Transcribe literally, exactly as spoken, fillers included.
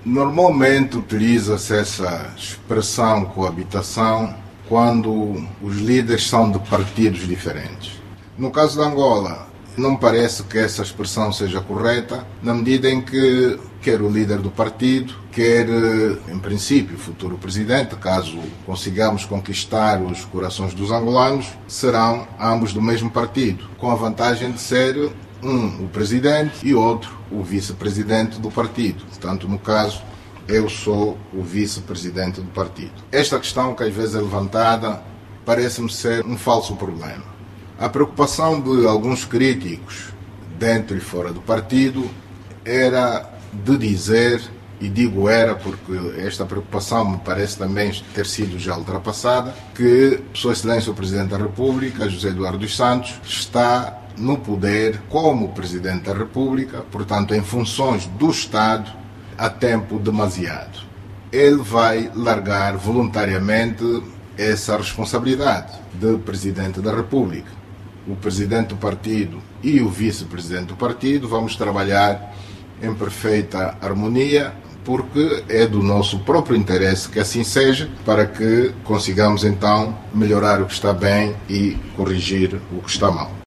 Normalmente utiliza-se essa expressão coabitação quando os líderes são de partidos diferentes. No caso de Angola, não me parece que essa expressão seja correta, na medida em que quer o líder do partido, quer, em princípio, o futuro presidente, caso consigamos conquistar os corações dos angolanos, serão ambos do mesmo partido, com a vantagem de ser um o presidente e outro o vice-presidente do partido. Portanto, no caso, eu sou o vice-presidente do partido. Esta questão que às vezes é levantada parece-me ser um falso problema. A preocupação de alguns críticos, dentro e fora do partido, era de dizer, e digo era porque esta preocupação me parece também ter sido já ultrapassada, que Sua Excelência o Presidente da República, José Eduardo dos Santos, está no poder como Presidente da República, portanto em funções do Estado, há tempo demasiado. Ele vai largar voluntariamente essa responsabilidade de Presidente da República. O Presidente do Partido e o Vice-Presidente do Partido vamos trabalhar em perfeita harmonia, porque é do nosso próprio interesse que assim seja, para que consigamos então melhorar o que está bem e corrigir o que está mal.